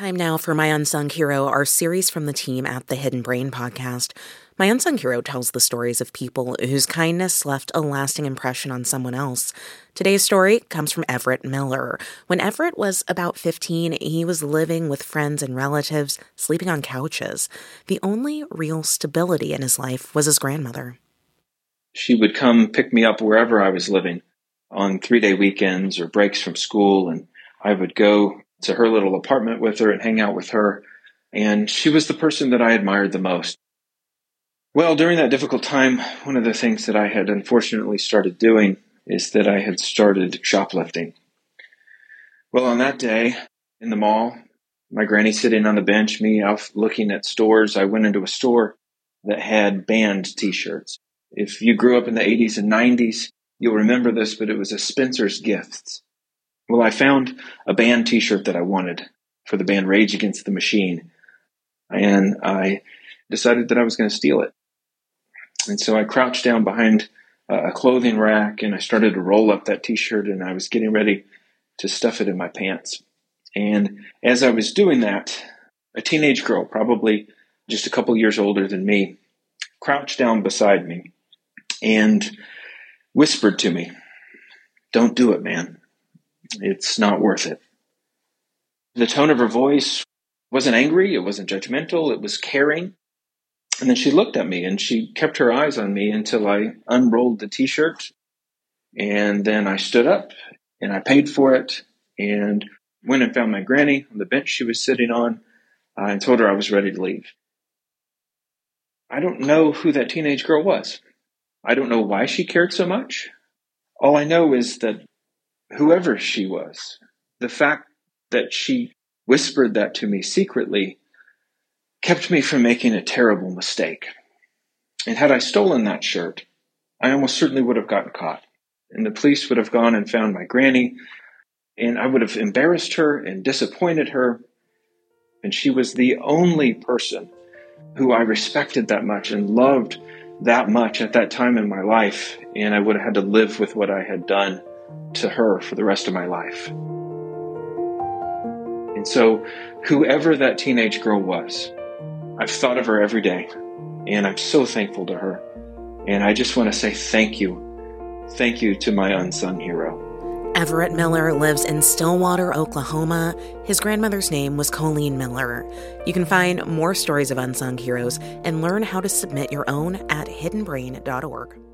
Time now for My Unsung Hero, our series from the team at the Hidden Brain podcast. My Unsung Hero tells the stories of people whose kindness left a lasting impression on someone else. Today's story comes from Everett Miller. When Everett was about 15, he was living with friends and relatives, sleeping on couches. The only real stability in his life was his grandmother. She would come pick me up wherever I was living on 3-day weekends or breaks from school, and I would go to her little apartment with her and hang out with her. And she was the person that I admired the most. Well, during that difficult time, one of the things that I had unfortunately started doing is that I had started shoplifting. Well, on that day in the mall, my granny sitting on the bench, me out looking at stores, I went into a store that had band t-shirts. If you grew up in the 80s and 90s, you'll remember this, but it was a Spencer's Gifts. Well, I found a band t-shirt that I wanted for the band Rage Against the Machine, and I decided that I was going to steal it. And so I crouched down behind a clothing rack, and I started to roll up that t-shirt, and I was getting ready to stuff it in my pants. And as I was doing that, a teenage girl, probably just a couple years older than me, crouched down beside me and whispered to me, "Don't do it, man. It's not worth it." The tone of her voice wasn't angry. It wasn't judgmental. It was caring. And then she looked at me and she kept her eyes on me until I unrolled the t-shirt. And then I stood up and I paid for it and went and found my granny on the bench she was sitting on and told her I was ready to leave. I don't know who that teenage girl was. I don't know why she cared so much. All I know is that whoever she was, the fact that she whispered that to me secretly kept me from making a terrible mistake. And had I stolen that shirt, I almost certainly would have gotten caught. And the police would have gone and found my granny, and I would have embarrassed her and disappointed her. And she was the only person who I respected that much and loved that much at that time in my life, and I would have had to live with what I had done to her for the rest of my life. And so whoever that teenage girl was, I've thought of her every day, and I'm so thankful to her. And I just want to say thank you. Thank you to my unsung hero. Everett Miller lives in Stillwater, Oklahoma. His grandmother's name was Colleen Miller. You can find more stories of unsung heroes and learn how to submit your own at hiddenbrain.org.